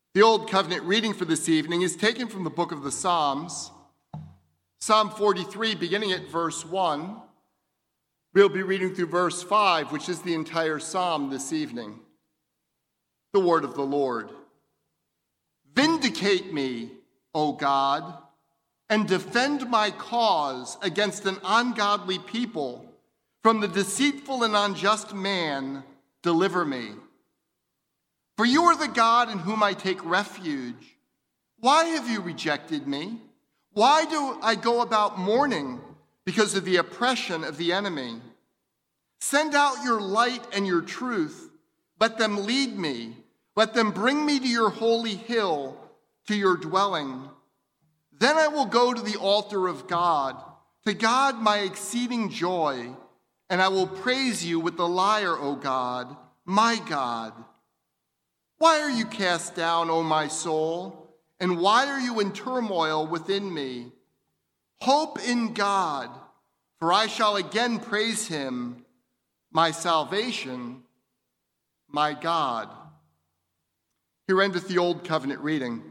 The Old Covenant reading for this evening is taken from the book of the Psalms, Psalm 43, beginning at verse 1. We'll be reading through verse 5, which is the entire psalm this evening. The word of the Lord. Vindicate me, O God, and defend my cause against an ungodly people. From the deceitful and unjust man, deliver me. For you are the God in whom I take refuge. Why have you rejected me? Why do I go about mourning because of the oppression of the enemy? Send out your light and your truth. Let them lead me. Let them bring me to your holy hill, to your dwelling. Then I will go to the altar of God, to God my exceeding joy, and I will praise you with the lyre, O God, my God. Why are you cast down, O my soul? And why are you in turmoil within me? Hope in God, for I shall again praise him, my salvation, my God. Here endeth the Old Covenant reading.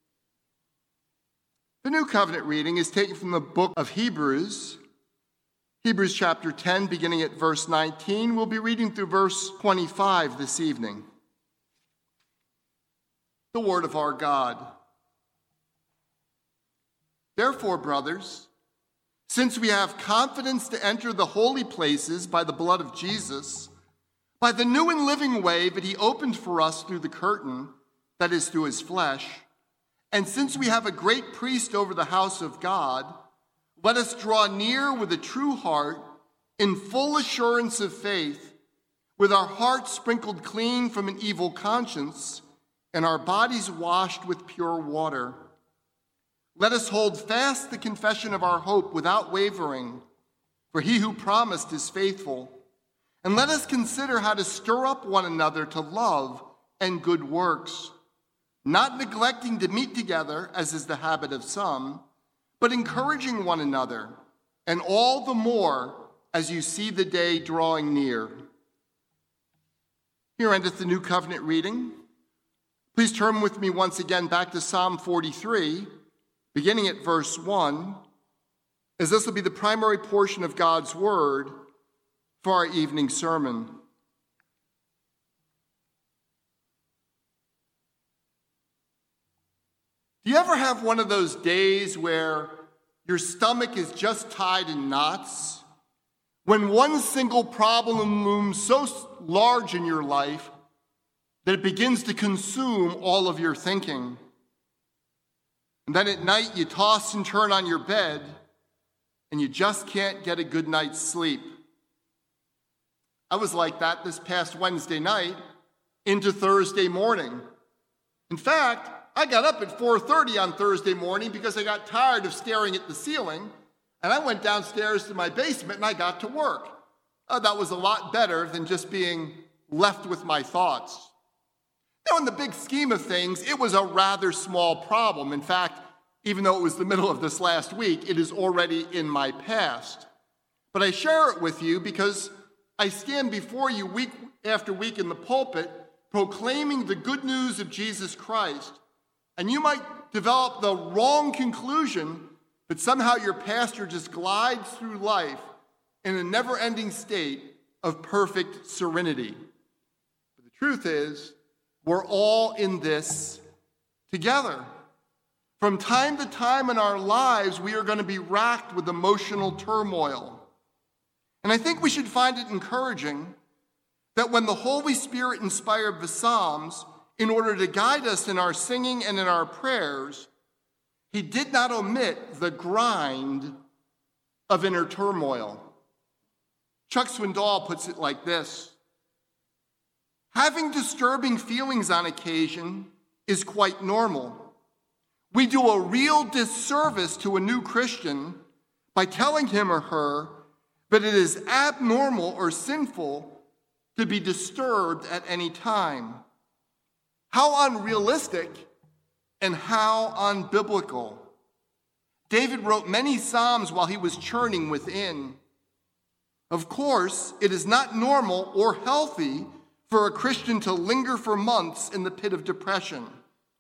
The New Covenant reading is taken from the book of Hebrews, Hebrews chapter 10, beginning at verse 19. We'll be reading through verse 25 this evening. The word of our God. Therefore, brothers, since we have confidence to enter the holy places by the blood of Jesus, by the new and living way that he opened for us through the curtain, that is, through his flesh, and since we have a great priest over the house of God, let us draw near with a true heart in full assurance of faith, with our hearts sprinkled clean from an evil conscience and our bodies washed with pure water. Let us hold fast the confession of our hope without wavering, for he who promised is faithful. And let us consider how to stir up one another to love and good works, not neglecting to meet together, as is the habit of some, but encouraging one another, and all the more as you see the day drawing near. Here endeth the New Covenant reading. Please turn with me once again back to Psalm 43, beginning at verse 1, as this will be the primary portion of God's word for our evening sermon. Do you ever have one of those days where your stomach is just tied in knots? When one single problem looms so large in your life that it begins to consume all of your thinking. And then at night you toss and turn on your bed and you just can't get a good night's sleep. I was like that this past Wednesday night into Thursday morning. In fact, I got up at 4:30 on Thursday morning because I got tired of staring at the ceiling, and I went downstairs to my basement and I got to work. That was a lot better than just being left with my thoughts. Now, in the big scheme of things, it was a rather small problem. In fact, even though it was the middle of this last week, it is already in my past. But I share it with you because I stand before you week after week in the pulpit proclaiming the good news of Jesus Christ. And you might develop the wrong conclusion that somehow your pastor just glides through life in a never-ending state of perfect serenity. But the truth is, we're all in this together. From time to time in our lives, we are going to be racked with emotional turmoil. And I think we should find it encouraging that when the Holy Spirit inspired the Psalms in order to guide us in our singing and in our prayers, he did not omit the grind of inner turmoil. Chuck Swindoll puts it like this: having disturbing feelings on occasion is quite normal. We do a real disservice to a new Christian by telling him or her that it is abnormal or sinful to be disturbed at any time. How unrealistic and how unbiblical. David wrote many psalms while he was churning within. Of course, it is not normal or healthy for a Christian to linger for months in the pit of depression.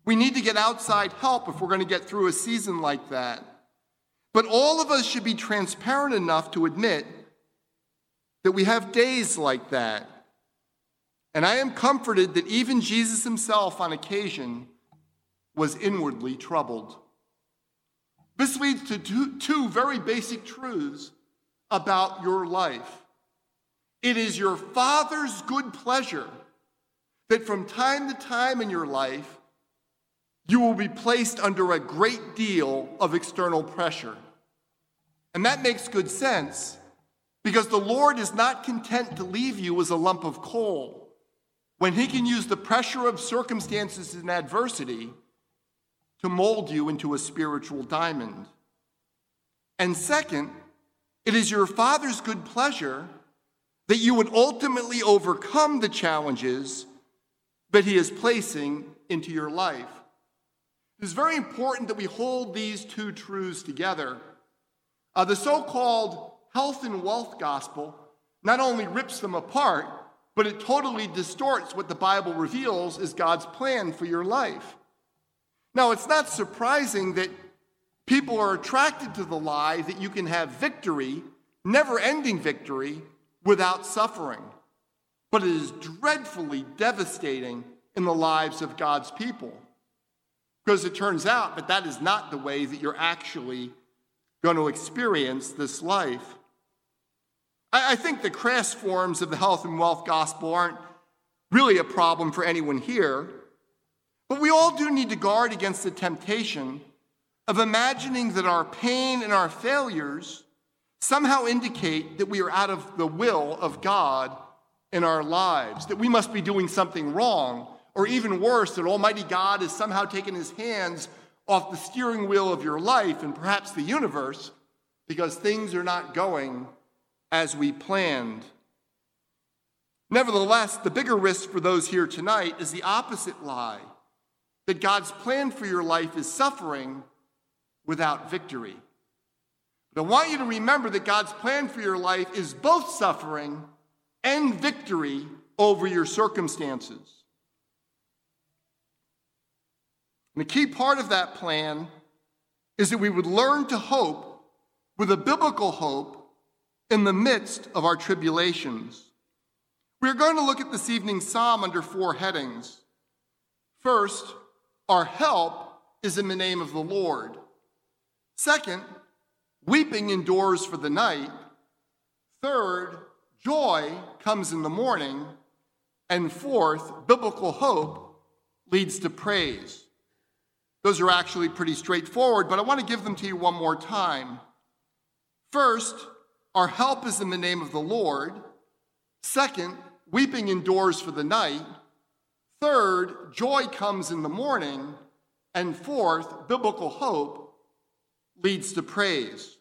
We need to get outside help if we're going to get through a season like that. But all of us should be transparent enough to admit that we have days like that. And I am comforted that even Jesus himself on occasion was inwardly troubled. This leads to two very basic truths about your life. It is your Father's good pleasure that from time to time in your life, you will be placed under a great deal of external pressure. And that makes good sense because the Lord is not content to leave you as a lump of coal when he can use the pressure of circumstances and adversity to mold you into a spiritual diamond. And second, it is your Father's good pleasure that you would ultimately overcome the challenges that he is placing into your life. It is very important that we hold these two truths together. The so-called health and wealth gospel not only rips them apart, but it totally distorts what the Bible reveals is God's plan for your life. Now, it's not surprising that people are attracted to the lie that you can have victory, never-ending victory, without suffering. But it is dreadfully devastating in the lives of God's people. Because it turns out that that is not the way that you're actually going to experience this life. I think the crass forms of the health and wealth gospel aren't really a problem for anyone here, but we all do need to guard against the temptation of imagining that our pain and our failures somehow indicate that we are out of the will of God in our lives, that we must be doing something wrong, or even worse, that Almighty God has somehow taken his hands off the steering wheel of your life and perhaps the universe because things are not going as we planned. Nevertheless, the bigger risk for those here tonight is the opposite lie, that God's plan for your life is suffering without victory. But I want you to remember that God's plan for your life is both suffering and victory over your circumstances. And the key part of that plan is that we would learn to hope with a biblical hope in the midst of our tribulations. We are going to look at this evening's psalm under 4 headings. First, our help is in the name of the Lord. Second, weeping endures for the night. Third, joy comes in the morning. And fourth, biblical hope leads to praise. Those are actually pretty straightforward, but I want to give them to you one more time. First, our help is in the name of the Lord. Second, weeping endures for the night. Third, joy comes in the morning. And fourth, biblical hope leads to praise.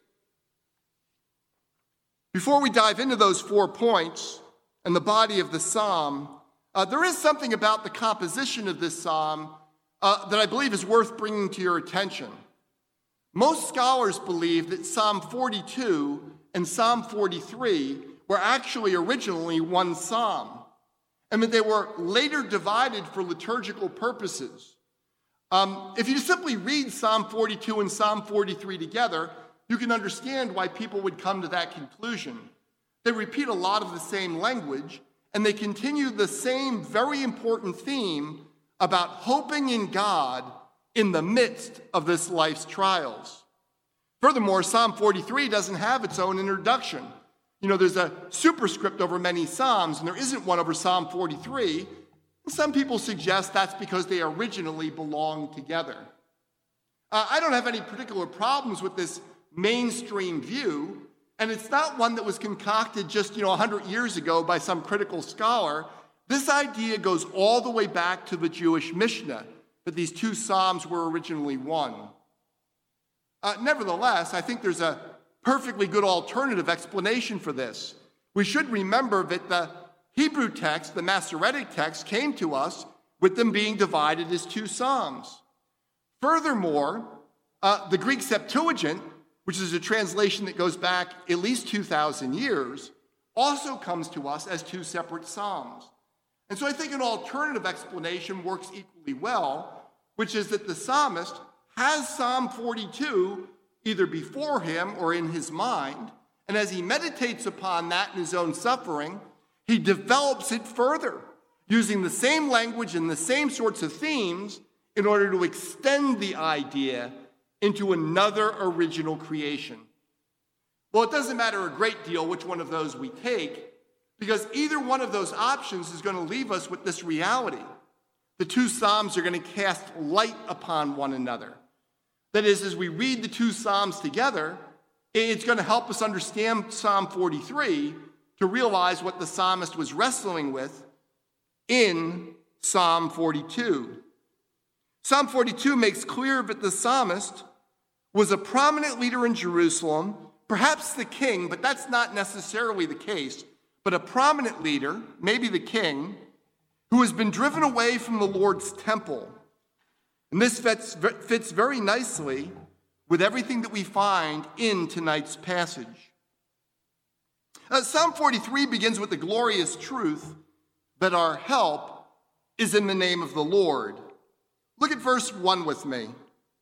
Before we dive into those 4 points and the body of the psalm, there is something about the composition of this psalm that I believe is worth bringing to your attention. Most scholars believe that Psalm 42 and Psalm 43 were actually originally one psalm, and that they were later divided for liturgical purposes. If you simply read Psalm 42 and Psalm 43 together, you can understand why people would come to that conclusion. They repeat a lot of the same language, and they continue the same very important theme about hoping in God in the midst of this life's trials. Furthermore, Psalm 43 doesn't have its own introduction. There's a superscript over many psalms, and there isn't one over Psalm 43. And some people suggest that's because they originally belonged together. I don't have any particular problems with this mainstream view, and it's not one that was concocted just 100 years ago by some critical scholar. This idea goes all the way back to the Jewish Mishnah, that these 2 psalms were originally one. Nevertheless, I think there's a perfectly good alternative explanation for this. We should remember that the Hebrew text, the Masoretic text, came to us with them being divided as 2 psalms. Furthermore, the Greek Septuagint, which is a translation that goes back at least 2,000 years, also comes to us as 2 separate psalms. And so I think an alternative explanation works equally well, which is that the psalmist has Psalm 42 either before him or in his mind, and as he meditates upon that in his own suffering, he develops it further, using the same language and the same sorts of themes in order to extend the idea into another original creation. Well, it doesn't matter a great deal which one of those we take, because either one of those options is going to leave us with this reality. The two Psalms are going to cast light upon one another. That is, as we read the two Psalms together, it's going to help us understand Psalm 43 to realize what the psalmist was wrestling with in Psalm 42. Psalm 42 makes clear that the psalmist was a prominent leader in Jerusalem, perhaps the king, but that's not necessarily the case, but a prominent leader, maybe the king, who has been driven away from the Lord's temple. And this fits very nicely with everything that we find in tonight's passage. Psalm 43 begins with the glorious truth that our help is in the name of the Lord. Look at verse 1 with me.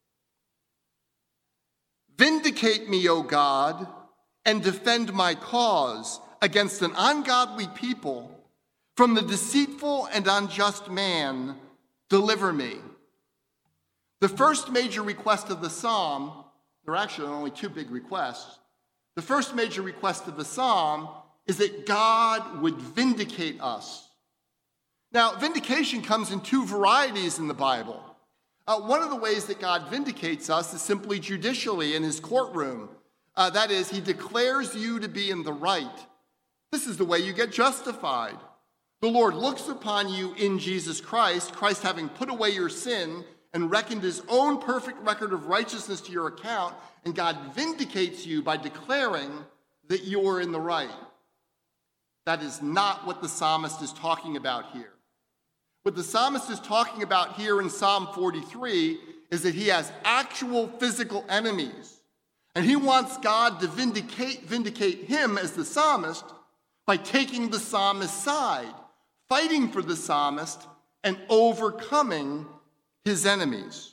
Vindicate me, O God, and defend my cause against an ungodly people. From the deceitful and unjust man, deliver me. The first major request of the psalm, there are actually only two big requests. The first major request of the psalm is that God would vindicate us. Now, vindication comes in two varieties in the Bible. One of the ways that God vindicates us is simply judicially in his courtroom. That is, he declares you to be in the right. This is the way you get justified. The Lord looks upon you in Jesus Christ, Christ having put away your sin and reckoned his own perfect record of righteousness to your account, and God vindicates you by declaring that you are in the right. That is not what the psalmist is talking about here. What the psalmist is talking about here in Psalm 43 is that he has actual physical enemies, and he wants God to vindicate him as the psalmist by taking the psalmist's side, fighting for the psalmist, and overcoming his enemies.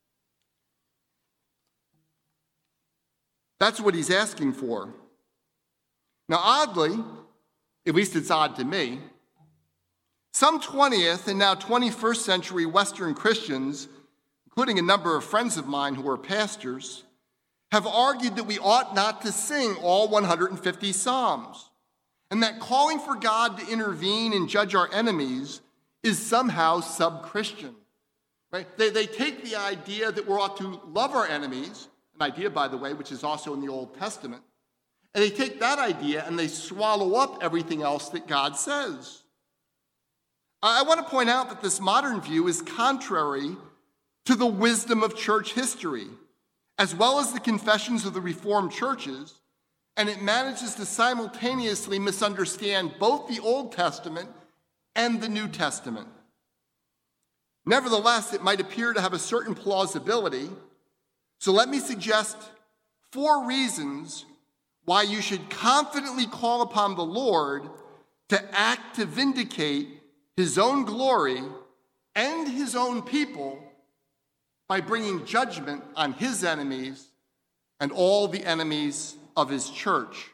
That's what he's asking for. Now, oddly, at least it's odd to me, some 20th and now 21st century Western Christians, including a number of friends of mine who are pastors, have argued that we ought not to sing all 150 Psalms, and that calling for God to intervene and judge our enemies is somehow sub-Christian. Right? They take the idea that we ought to love our enemies, an idea, by the way, which is also in the Old Testament, and they take that idea and they swallow up everything else that God says. I want to point out that this modern view is contrary to the wisdom of church history, as well as the confessions of the Reformed churches, and it manages to simultaneously misunderstand both the Old Testament and the New Testament. Nevertheless, it might appear to have a certain plausibility, so let me suggest 4 reasons why you should confidently call upon the Lord to act to vindicate his own glory and his own people by bringing judgment on his enemies and all the enemies of his church.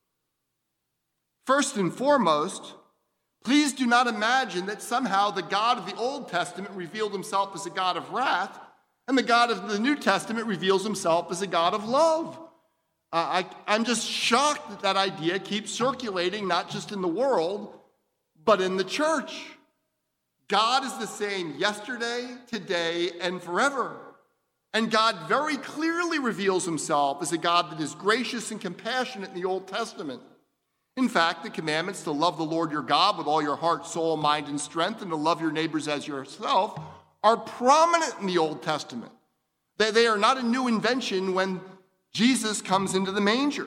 First and foremost, please do not imagine that somehow the God of the Old Testament revealed himself as a God of wrath, and the God of the New Testament reveals himself as a God of love. I'm just shocked that that idea keeps circulating, not just in the world, but in the church. God is the same yesterday, today, and forever. And God very clearly reveals himself as a God that is gracious and compassionate in the Old Testament. In fact, the commandments to love the Lord your God with all your heart, soul, mind, and strength, and to love your neighbors as yourself are prominent in the Old Testament. They are not a new invention when Jesus comes into the manger.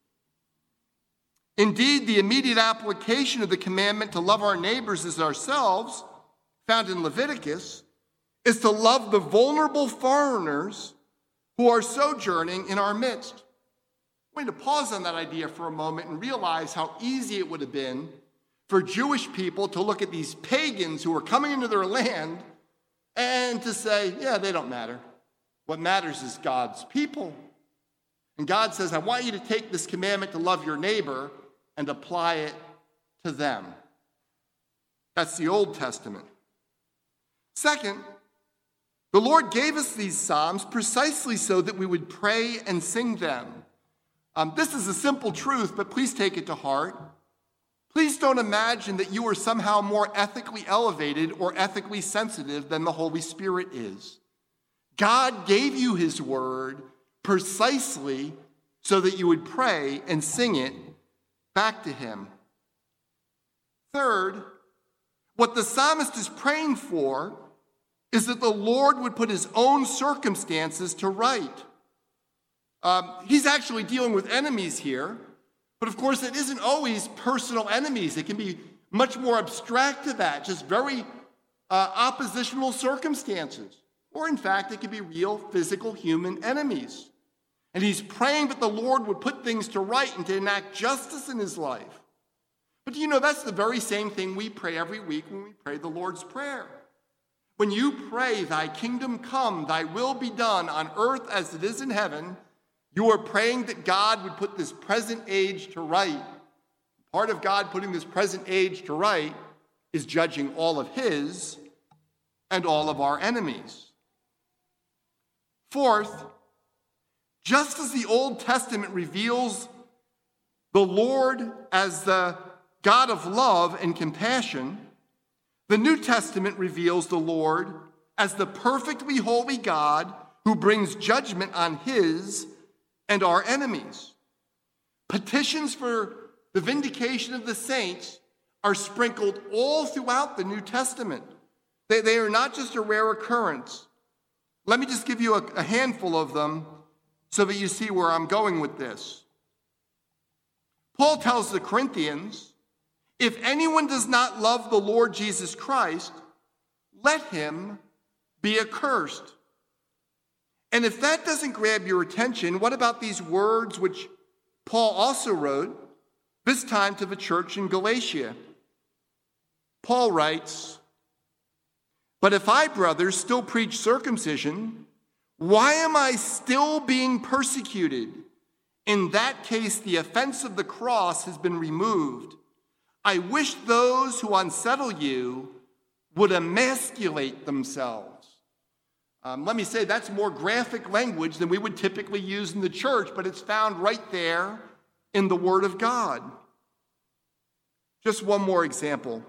Indeed, the immediate application of the commandment to love our neighbors as ourselves, found in Leviticus, is to love the vulnerable foreigners who are sojourning in our midst. I'm going to pause on that idea for a moment and realize how easy it would have been for Jewish people to look at these pagans who were coming into their land and to say, yeah, they don't matter. What matters is God's people. And God says, I want you to take this commandment to love your neighbor and apply it to them. That's the Old Testament. Second, the Lord gave us these Psalms precisely so that we would pray and sing them. This is a simple truth, but please take it to heart. Please don't imagine that you are somehow more ethically elevated or ethically sensitive than the Holy Spirit is. God gave you his word precisely so that you would pray and sing it back to him. Third, what the psalmist is praying for is that the Lord would put his own circumstances to right. He's actually dealing with enemies here, but of course it isn't always personal enemies. It can be much more abstract to that, just very oppositional circumstances. Or in fact, it could be real physical human enemies. And he's praying that the Lord would put things to right and to enact justice in his life. But do you know that's the very same thing we pray every week when we pray the Lord's Prayer? When you pray, thy kingdom come, thy will be done on earth as it is in heaven, you are praying that God would put this present age to right. Part of God putting this present age to right is judging all of his and all of our enemies. Fourth, just as the Old Testament reveals the Lord as the God of love and compassion, the New Testament reveals the Lord as the perfectly holy God who brings judgment on his and our enemies. Petitions for the vindication of the saints are sprinkled all throughout the New Testament. They are not just a rare occurrence. Let me just give you a handful of them so that you see where I'm going with this. Paul tells the Corinthians, if anyone does not love the Lord Jesus Christ, let him be accursed. And if that doesn't grab your attention, what about these words which Paul also wrote, this time to the church in Galatia? Paul writes, but if I, brothers, still preach circumcision, why am I still being persecuted? In that case, the offense of the cross has been removed. I wish those who unsettle you would emasculate themselves. Let me say that's more graphic language than we would typically use in the church, but it's found right there in the Word of God. Just one more example.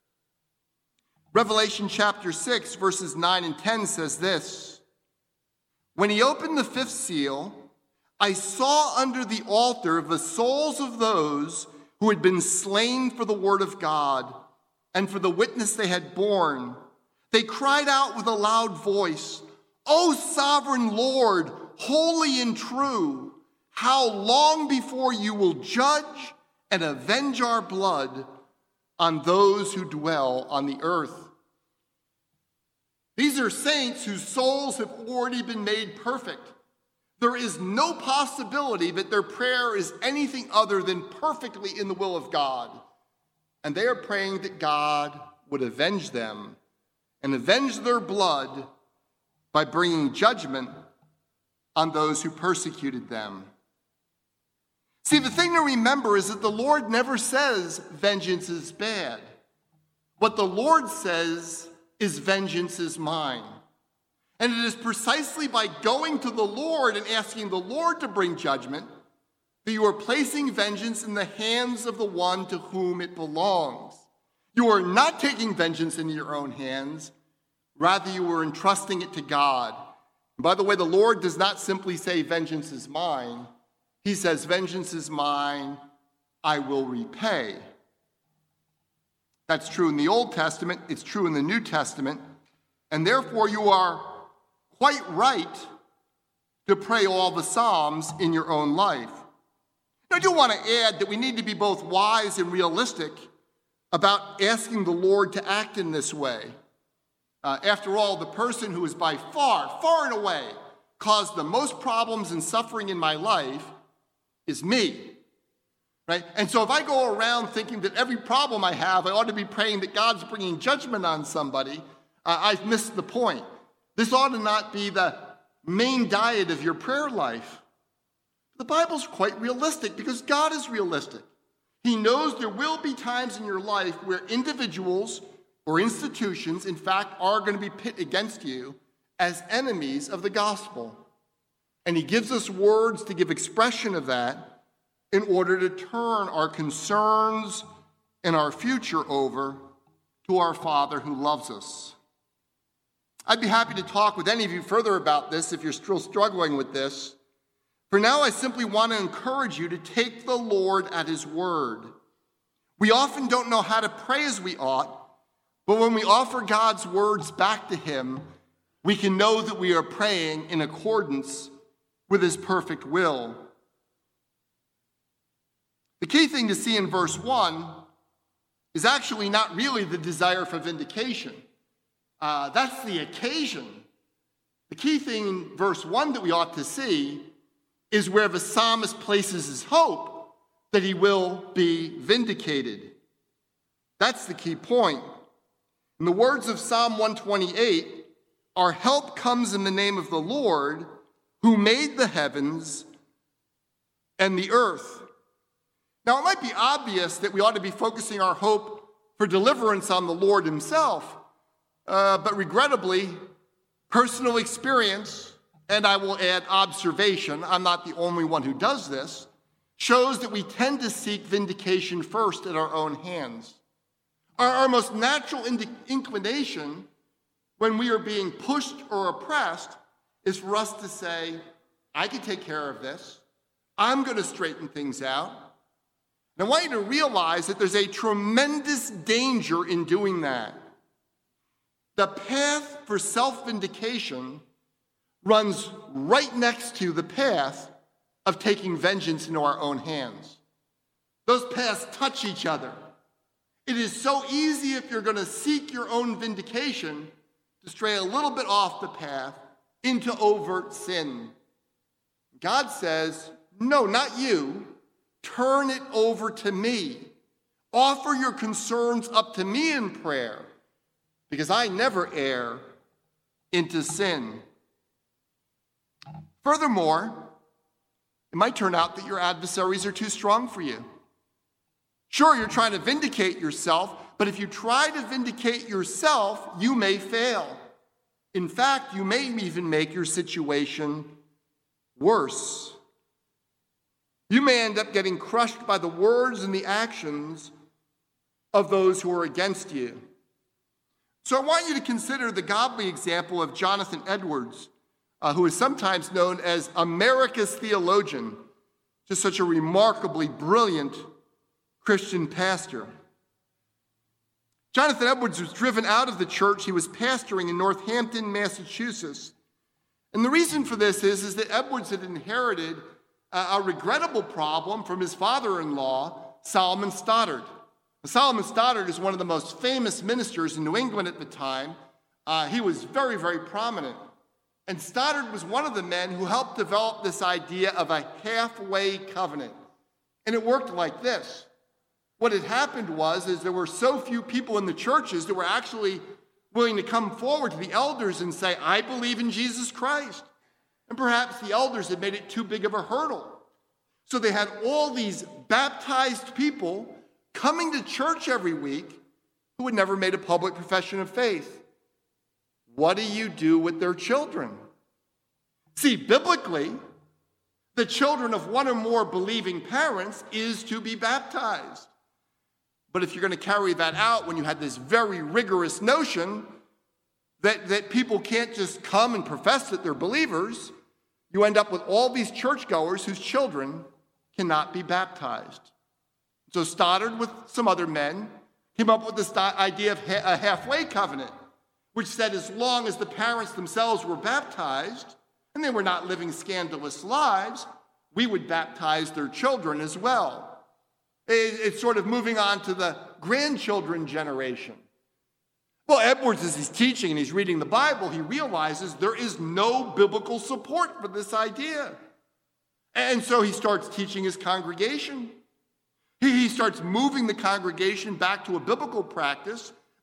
Revelation chapter 6, verses 9 and 10 says this, when he opened the fifth seal, I saw under the altar the souls of those who had been slain for the word of God and for the witness they had borne. They cried out with a loud voice, O sovereign Lord, holy and true, how long before you will judge and avenge our blood on those who dwell on the earth? These are saints whose souls have already been made perfect. There is no possibility that their prayer is anything other than perfectly in the will of God. And they are praying that God would avenge them and avenge their blood by bringing judgment on those who persecuted them. See, the thing to remember is that the Lord never says vengeance is bad. What the Lord says is vengeance is mine. And it is precisely by going to the Lord and asking the Lord to bring judgment that you are placing vengeance in the hands of the one to whom it belongs. You are not taking vengeance into your own hands. Rather, you are entrusting it to God. And by the way, the Lord does not simply say, vengeance is mine. He says, vengeance is mine, I will repay. That's true in the Old Testament. It's true in the New Testament. And therefore, you are quite right to pray all the Psalms in your own life. Now, I do want to add that we need to be both wise and realistic about asking the Lord to act in this way. After all, the person who has by far and away caused the most problems and suffering in my life is me, right? And so if I go around thinking that every problem I have, I ought to be praying that God's bringing judgment on somebody, I've missed the point. This ought to not be the main diet of your prayer life. The Bible's quite realistic because God is realistic. He knows there will be times in your life where individuals or institutions, in fact, are going to be pit against you as enemies of the gospel. And he gives us words to give expression of that in order to turn our concerns and our future over to our Father who loves us. I'd be happy to talk with any of you further about this if you're still struggling with this. For now, I simply want to encourage you to take the Lord at his word. We often don't know how to pray as we ought, but when we offer God's words back to him, we can know that we are praying in accordance with his perfect will. The key thing to see in verse 1 is actually not really the desire for vindication. That's the occasion. The key thing in verse 1 that we ought to see is where the psalmist places his hope that he will be vindicated. That's the key point. In the words of Psalm 128, our help comes in the name of the Lord who made the heavens and the earth. Now, it might be obvious that we ought to be focusing our hope for deliverance on the Lord himself, but regrettably, personal experience, and I will add observation, I'm not the only one who does this, shows that we tend to seek vindication first at our own hands. Our most natural inclination when we are being pushed or oppressed is for us to say, I can take care of this. I'm going to straighten things out. And I want you to realize that there's a tremendous danger in doing that. The path for self-vindication runs right next to the path of taking vengeance into our own hands. Those paths touch each other. It is so easy if you're going to seek your own vindication to stray a little bit off the path into overt sin. God says, no, not you. Turn it over to me. Offer your concerns up to me in prayer, because I never err into sin. Furthermore, it might turn out that your adversaries are too strong for you. Sure, you're trying to vindicate yourself, but if you try to vindicate yourself, you may fail. In fact, you may even make your situation worse. You may end up getting crushed by the words and the actions of those who are against you. So I want you to consider the godly example of Jonathan Edwards, who is sometimes known as America's theologian, just such a remarkably brilliant Christian pastor. Jonathan Edwards was driven out of the church he was pastoring in Northampton, Massachusetts. And the reason for this is that Edwards had inherited a regrettable problem from his father-in-law, Solomon Stoddard. Solomon Stoddard is one of the most famous ministers in New England at the time. He was very, very prominent. And Stoddard was one of the men who helped develop this idea of a halfway covenant. And it worked like this. What had happened is there were so few people in the churches that were actually willing to come forward to the elders and say, I believe in Jesus Christ. And perhaps the elders had made it too big of a hurdle. So they had all these baptized people coming to church every week who had never made a public profession of faith. What do you do with their children? See, biblically, the children of one or more believing parents is to be baptized. But if you're going to carry that out when you had this very rigorous notion that people can't just come and profess that they're believers, you end up with all these churchgoers whose children cannot be baptized. So Stoddard, with some other men, came up with this idea of a halfway covenant, which said as long as the parents themselves were baptized and they were not living scandalous lives, we would baptize their children as well. It's sort of moving on to the grandchildren generation. Well, Edwards, as he's teaching and he's reading the Bible, he realizes there is no biblical support for this idea. And so he starts teaching his congregation. He starts moving the congregation back to a biblical practice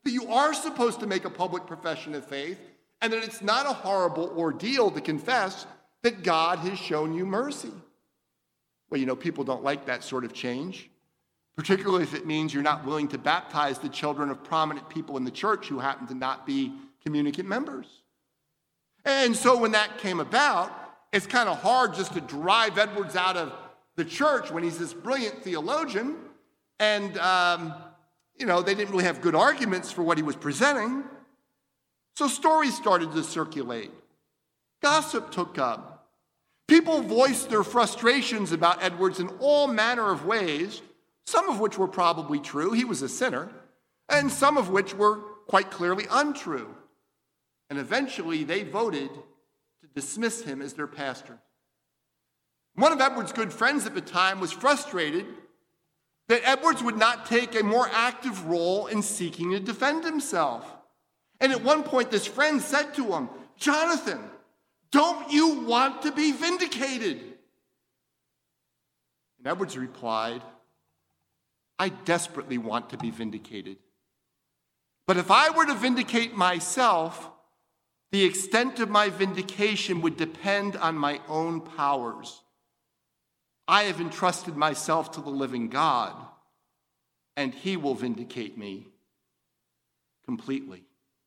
that you are supposed to make a public profession of faith, and that it's not a horrible ordeal to confess that God has shown you mercy. Well, people don't like that sort of change, particularly if it means you're not willing to baptize the children of prominent people in the church who happen to not be communicant members. And so when that came about, it's kind of hard just to drive Edwards out of the church when he's this brilliant theologian. And, they didn't really have good arguments for what he was presenting. So stories started to circulate. Gossip took up. People voiced their frustrations about Edwards in all manner of ways, some of which were probably true. He was a sinner. And some of which were quite clearly untrue. And eventually they voted to dismiss him as their pastor. One of Edwards' good friends at the time was frustrated that Edwards would not take a more active role in seeking to defend himself. And at one point, this friend said to him, "Jonathan, don't you want to be vindicated?" And Edwards replied, "I desperately want to be vindicated. But if I were to vindicate myself, the extent of my vindication would depend on my own powers. I have entrusted myself to the living God, and he will vindicate me completely."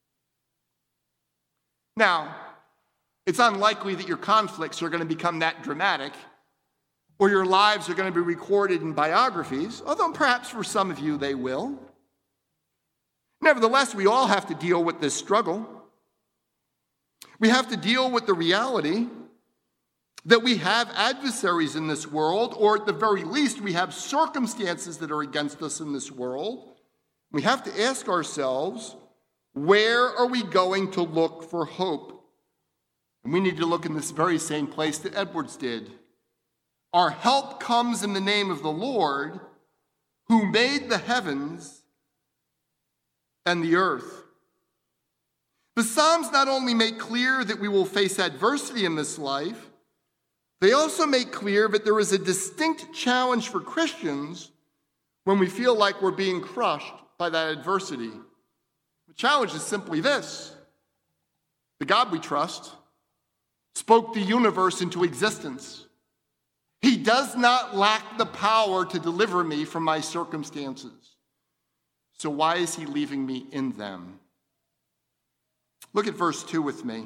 Now, it's unlikely that your conflicts are going to become that dramatic, or your lives are going to be recorded in biographies, although perhaps for some of you they will. Nevertheless, we all have to deal with this struggle. We have to deal with the reality that we have adversaries in this world, or at the very least, we have circumstances that are against us in this world. We have to ask ourselves, where are we going to look for hope? And we need to look in this very same place that Edwards did. Our help comes in the name of the Lord, who made the heavens and the earth. The Psalms not only make clear that we will face adversity in this life, they also make clear that there is a distinct challenge for Christians when we feel like we're being crushed by that adversity. The challenge is simply this: the God we trust spoke the universe into existence. He does not lack the power to deliver me from my circumstances. So why is he leaving me in them? Look at verse 2 with me.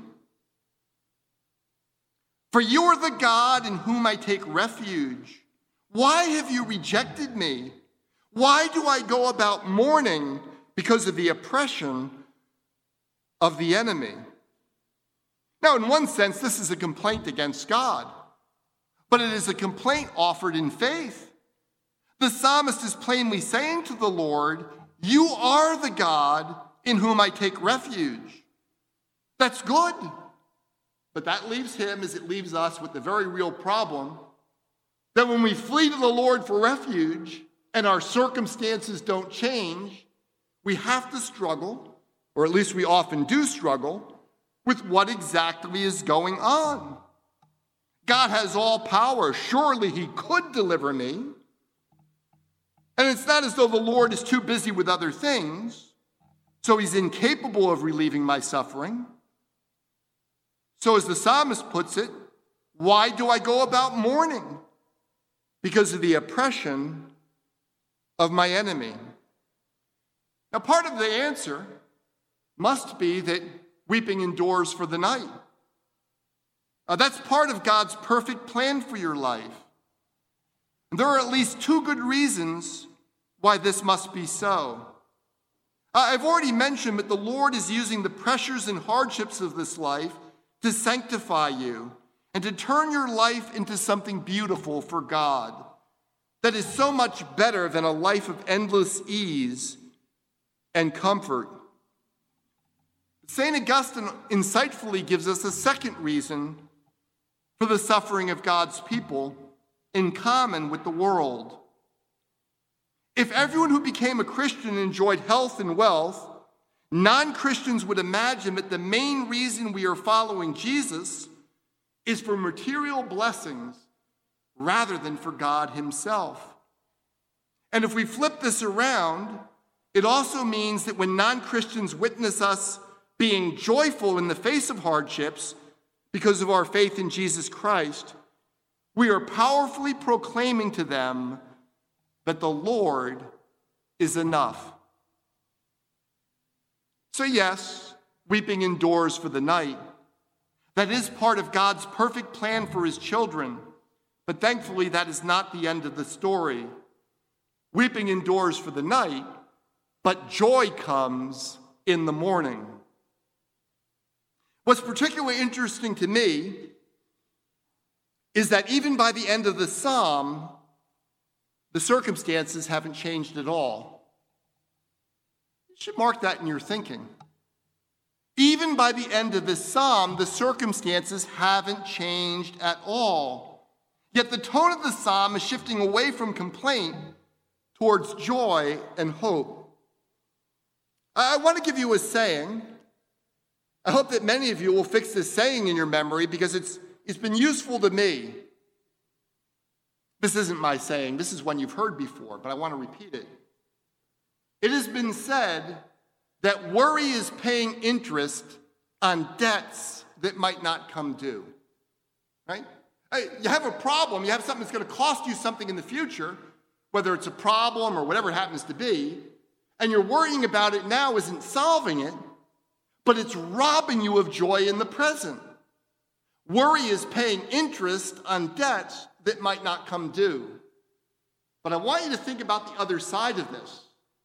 "For you are the God in whom I take refuge. Why have you rejected me? Why do I go about mourning because of the oppression of the enemy?" Now, in one sense, this is a complaint against God, but it is a complaint offered in faith. The psalmist is plainly saying to the Lord, "You are the God in whom I take refuge." That's good. But that leaves him, as it leaves us, with the very real problem that when we flee to the Lord for refuge and our circumstances don't change, we have to struggle, or at least we often do struggle, with what exactly is going on. God has all power. Surely he could deliver me. And it's not as though the Lord is too busy with other things, so he's incapable of relieving my suffering. So as the psalmist puts it, why do I go about mourning? Because of the oppression of my enemy. Now, part of the answer must be that weeping endures for the night. That's part of God's perfect plan for your life. And there are at least two good reasons why this must be so. I've already mentioned that the Lord is using the pressures and hardships of this life to sanctify you and to turn your life into something beautiful for God that is so much better than a life of endless ease and comfort. St. Augustine insightfully gives us a second reason for the suffering of God's people in common with the world. If everyone who became a Christian enjoyed health and wealth, non-Christians would imagine that the main reason we are following Jesus is for material blessings rather than for God himself. And if we flip this around, It also means that when non-Christians witness us being joyful in the face of hardships because of our faith in Jesus Christ, we are powerfully proclaiming to them that the Lord is enough. So yes, weeping endures for the night. That is part of God's perfect plan for his children, but thankfully that is not the end of the story. Weeping endures for the night, but joy comes in the morning. What's particularly interesting to me is that even by the end of the psalm, the circumstances haven't changed at all. You should mark that in your thinking. Even by the end of this psalm, the circumstances haven't changed at all. Yet the tone of the psalm is shifting away from complaint towards joy and hope. I want to give you a saying. I hope that many of you will fix this saying in your memory because it's been useful to me. This isn't my saying. This is one you've heard before, but I want to repeat it. It has been said that worry is paying interest on debts that might not come due. Right? You have a problem. You have something that's going to cost you something in the future, whether it's a problem or whatever it happens to be, and you're worrying about it now isn't solving it, but it's robbing you of joy in the present. Worry is paying interest on debts that might not come due. But I want you to think about the other side of this.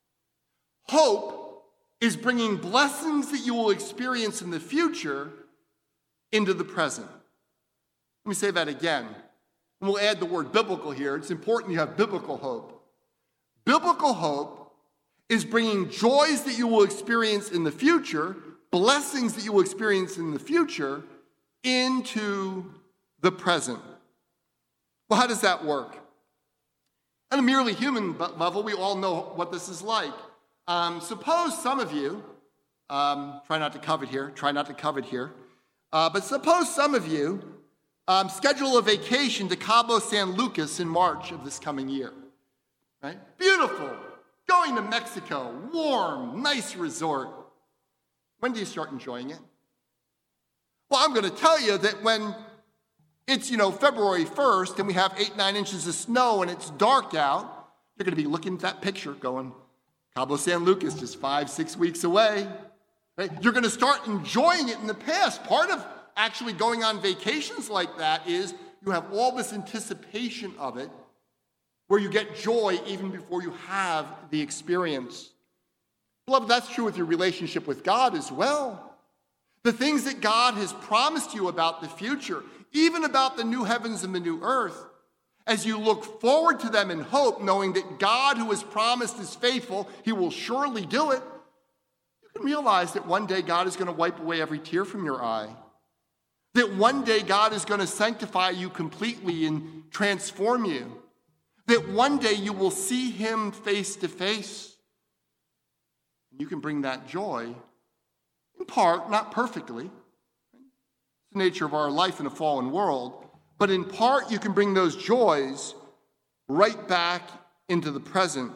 Hope is bringing blessings that you will experience in the future into the present. Let me say that again. And we'll add the word biblical here. It's important you have biblical hope. Biblical hope is bringing joys that you will experience in the future, blessings that you will experience in the future, into the present. Well, how does that work? At a merely human level, we all know what this is like. Suppose some of you, try not to covet here, but suppose some of you schedule a vacation to Cabo San Lucas in March of this coming year. Right? Beautiful. Going to Mexico, warm, nice resort. When do you start enjoying it? Well, I'm going to tell you that when it's, February 1st and we have 8-9 inches of snow and it's dark out, you're going to be looking at that picture going, Cabo San Lucas, just 5-6 weeks away. Right? You're going to start enjoying it in the past. Part of actually going on vacations like that is you have all this anticipation of it where you get joy even before you have the experience. Beloved, that's true with your relationship with God as well. The things that God has promised you about the future, even about the new heavens and the new earth, as you look forward to them in hope, knowing that God who has promised is faithful, he will surely do it, you can realize that one day God is going to wipe away every tear from your eye. That one day God is going to sanctify you completely and transform you. That one day you will see him face to face. You can bring that joy, in part, not perfectly. It's the nature of our life in a fallen world. But in part, you can bring those joys right back into the present.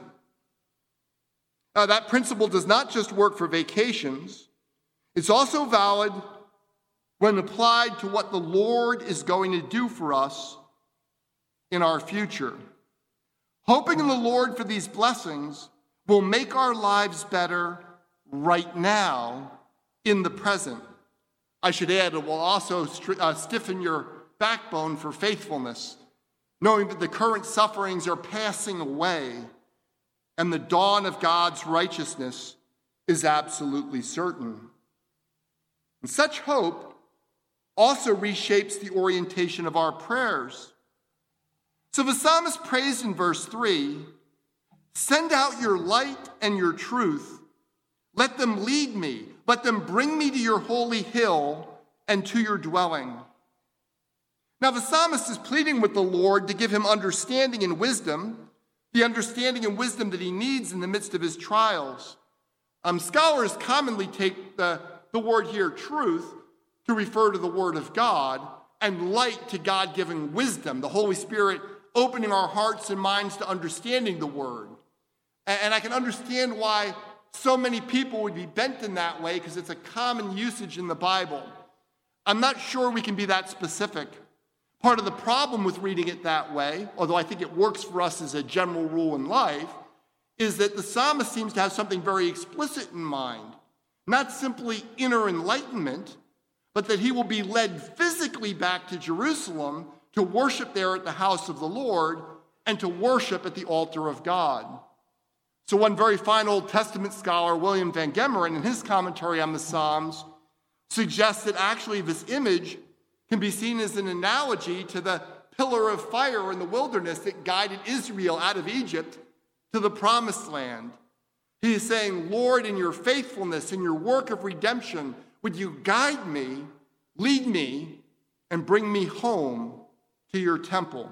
That principle does not just work for vacations. It's also valid when applied to what the Lord is going to do for us in our future. Hoping in the Lord for these blessings will make our lives better right now in the present. I should add, it will also stiffen your backbone for faithfulness, knowing that the current sufferings are passing away and the dawn of God's righteousness is absolutely certain. And such hope also reshapes the orientation of our prayers. So the psalmist prays in verse 3, "Send out your light and your truth. Let them lead me. Let them bring me to your holy hill and to your dwelling." Now the psalmist is pleading with the Lord to give him understanding and wisdom, the understanding and wisdom that he needs in the midst of his trials. Scholars commonly take the word here, truth, to refer to the word of God, and light to God-given wisdom, the Holy Spirit opening our hearts and minds to understanding the word. And I can understand why so many people would be bent in that way, because it's a common usage in the Bible. I'm not sure we can be that specific. Part of the problem with reading it that way, although I think it works for us as a general rule in life, is that the psalmist seems to have something very explicit in mind. Not simply inner enlightenment, but that he will be led physically back to Jerusalem to worship there at the house of the Lord and to worship at the altar of God. So one very fine Old Testament scholar, William Van Gemeren, in his commentary on the Psalms, suggests that actually this image can be seen as an analogy to the pillar of fire in the wilderness that guided Israel out of Egypt to the promised land. He is saying, Lord, in your faithfulness, in your work of redemption, would you guide me, lead me, and bring me home to your temple?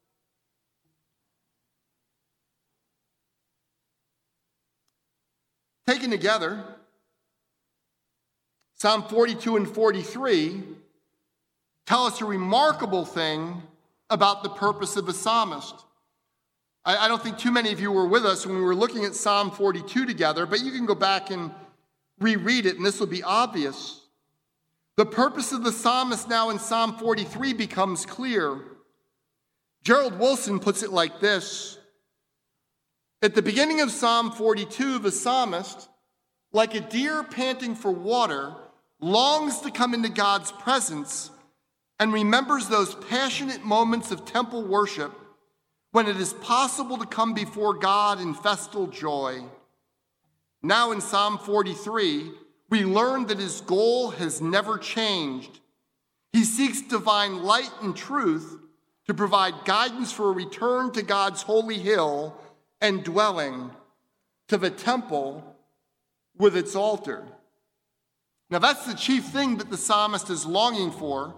Taken together, Psalm 42 and 43 tell us a remarkable thing about the purpose of the psalmist. I don't think too many of you were with us when we were looking at Psalm 42 together, but you can go back and reread it, and this will be obvious. The purpose of the psalmist now in Psalm 43 becomes clear. Gerald Wilson puts it like this. At the beginning of Psalm 42, the psalmist, like a deer panting for water, longs to come into God's presence and remembers those passionate moments of temple worship when it is possible to come before God in festal joy. Now in Psalm 43, we learn that his goal has never changed. He seeks divine light and truth to provide guidance for a return to God's holy hill and dwelling, to the temple with its altar. Now that's the chief thing that the psalmist is longing for,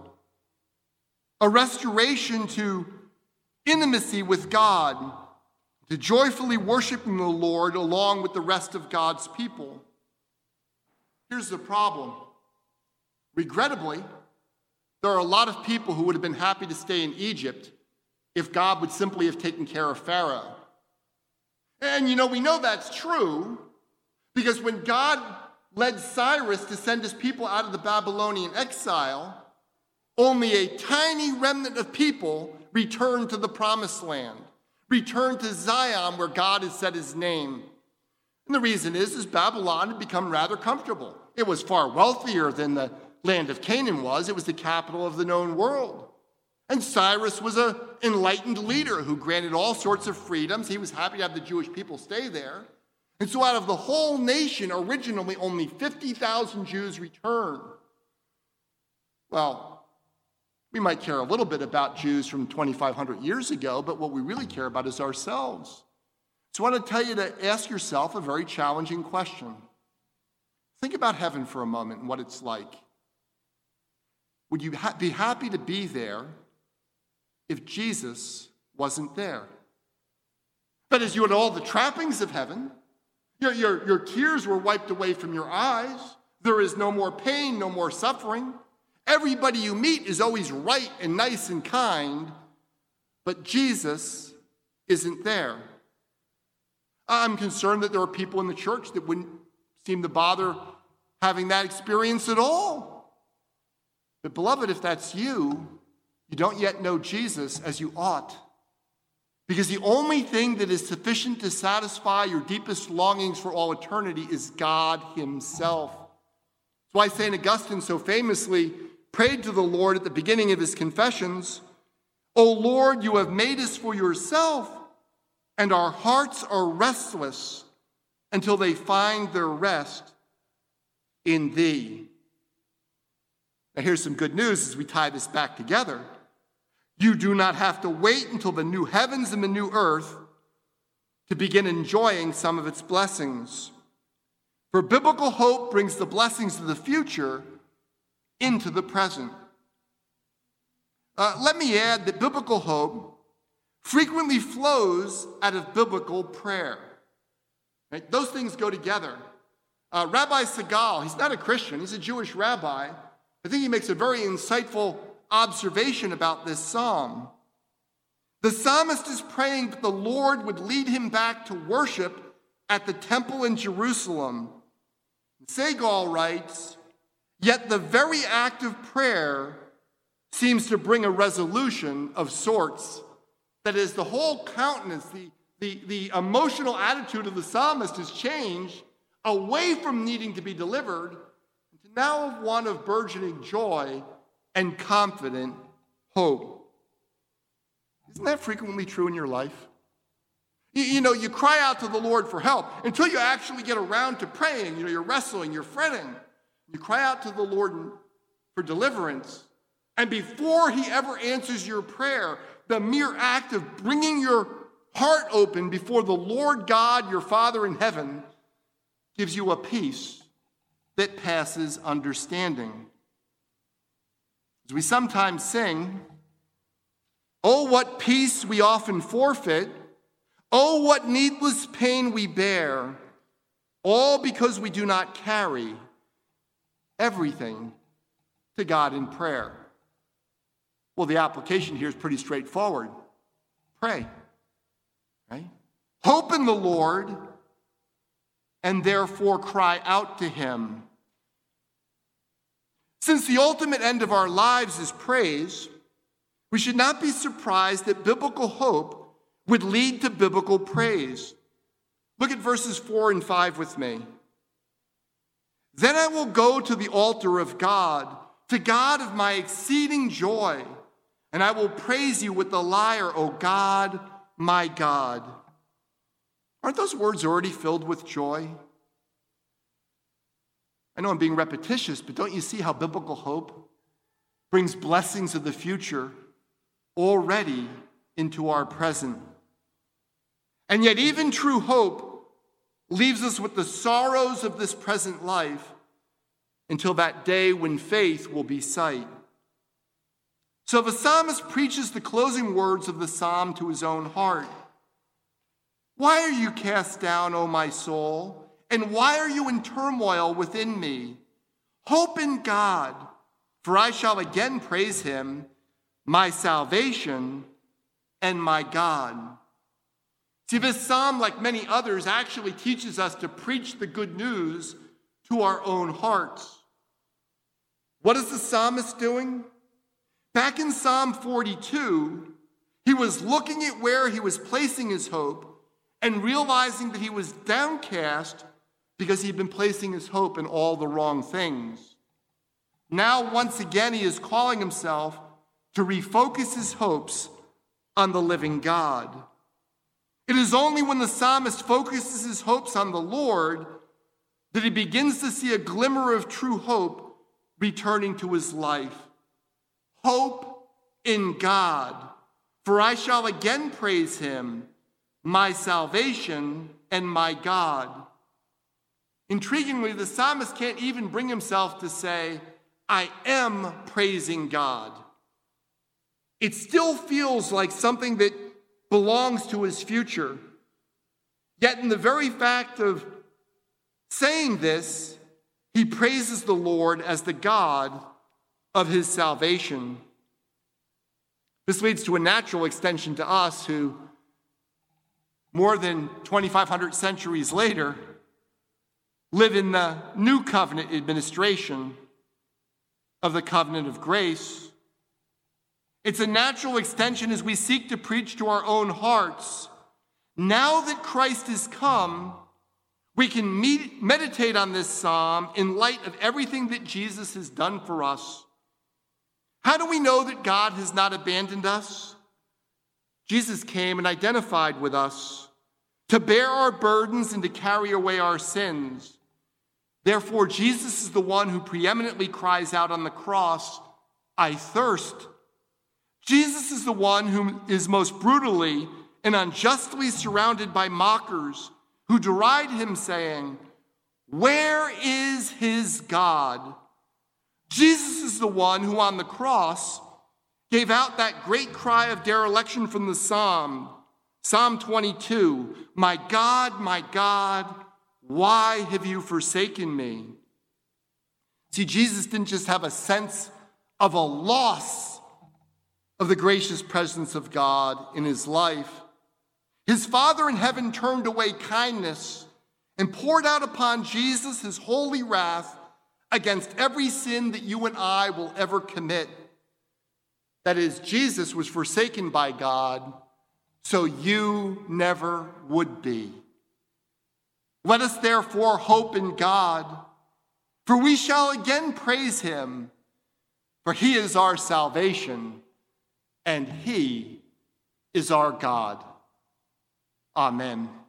a restoration to intimacy with God, to joyfully worshiping the Lord along with the rest of God's people. Here's the problem. Regrettably, there are a lot of people who would have been happy to stay in Egypt if God would simply have taken care of Pharaoh. And we know that's true because when God led Cyrus to send his people out of the Babylonian exile, only a tiny remnant of people returned to the promised land, returned to Zion where God has set his name. And the reason is Babylon had become rather comfortable. It was far wealthier than the land of Canaan was. It was the capital of the known world. And Cyrus was an enlightened leader who granted all sorts of freedoms. He was happy to have the Jewish people stay there. And so out of the whole nation, originally only 50,000 Jews returned. Well, we might care a little bit about Jews from 2,500 years ago, but what we really care about is ourselves. So I want to tell you to ask yourself a very challenging question. Think about heaven for a moment and what it's like. Would you be happy to be there if Jesus wasn't there? But as you had all the trappings of heaven, your tears were wiped away from your eyes. There is no more pain, no more suffering. Everybody you meet is always right and nice and kind, but Jesus isn't there. I'm concerned that there are people in the church that wouldn't seem to bother having that experience at all. But beloved, if that's you, you don't yet know Jesus as you ought. Because the only thing that is sufficient to satisfy your deepest longings for all eternity is God himself. That's why St. Augustine so famously prayed to the Lord at the beginning of his confessions, "O Lord, you have made us for yourself, and our hearts are restless until they find their rest in thee." Now here's some good news as we tie this back together. You do not have to wait until the new heavens and the new earth to begin enjoying some of its blessings. For biblical hope brings the blessings of the future into the present. Let me add that biblical hope frequently flows out of biblical prayer. Right? Those things go together. Rabbi Segal, he's not a Christian, he's a Jewish rabbi. I think he makes a very insightful observation about this psalm. The psalmist is praying that the Lord would lead him back to worship at the temple in Jerusalem. Segal writes, "Yet the very act of prayer seems to bring a resolution of sorts." That is, the whole countenance, the emotional attitude of the psalmist has changed away from needing to be delivered to now one of burgeoning joy and confident hope. Isn't that frequently true in your life? You cry out to the Lord for help until you actually get around to praying. You're wrestling, you're fretting. You cry out to the Lord for deliverance. And before he ever answers your prayer, the mere act of bringing your heart open before the Lord God, your Father in heaven, gives you a peace that passes understanding. As we sometimes sing, "Oh, what peace we often forfeit. Oh, what needless pain we bear, all because we do not carry everything to God in prayer." Well, the application here is pretty straightforward. Pray, right? Hope in the Lord and therefore cry out to him. Since the ultimate end of our lives is praise, we should not be surprised that biblical hope would lead to biblical praise. Look at verses 4 and 5 with me. "Then I will go to the altar of God, to God of my exceeding joy, and I will praise you with the lyre, O God, my God." Aren't those words already filled with joy? I know I'm being repetitious, but don't you see how biblical hope brings blessings of the future already into our present? And yet even true hope leaves us with the sorrows of this present life until that day when faith will be sight. So the psalmist preaches the closing words of the psalm to his own heart. "Why are you cast down, O my soul? And why are you in turmoil within me? Hope in God, for I shall again praise him, my salvation and my God." See, this psalm, like many others, actually teaches us to preach the good news to our own hearts. What is the psalmist doing? Back in Psalm 42, he was looking at where he was placing his hope and realizing that he was downcast because he'd been placing his hope in all the wrong things. Now, once again, he is calling himself to refocus his hopes on the living God. It is only when the psalmist focuses his hopes on the Lord that he begins to see a glimmer of true hope returning to his life. Hope in God, for I shall again praise him, my salvation and my God. Intriguingly, the psalmist can't even bring himself to say, "I am praising God." It still feels like something that belongs to his future. Yet in the very fact of saying this, he praises the Lord as the God of his salvation. This leads to a natural extension to us who, more than 2,500 centuries later, live in the new covenant administration of the covenant of grace. It's a natural extension as we seek to preach to our own hearts. Now that Christ has come, we can meditate on this psalm in light of everything that Jesus has done for us. How do we know that God has not abandoned us? Jesus came and identified with us to bear our burdens and to carry away our sins. Therefore, Jesus is the one who preeminently cries out on the cross, "I thirst." Jesus is the one who is most brutally and unjustly surrounded by mockers who deride him, saying, "Where is his God?" Jesus is the one who on the cross gave out that great cry of dereliction from the Psalm 22, my God, why have you forsaken me?" See, Jesus didn't just have a sense of a loss of the gracious presence of God in his life. His Father in heaven turned away kindness and poured out upon Jesus his holy wrath against every sin that you and I will ever commit. That is, Jesus was forsaken by God, so you never would be. Let us therefore hope in God, for we shall again praise him, for he is our salvation, and he is our God. Amen.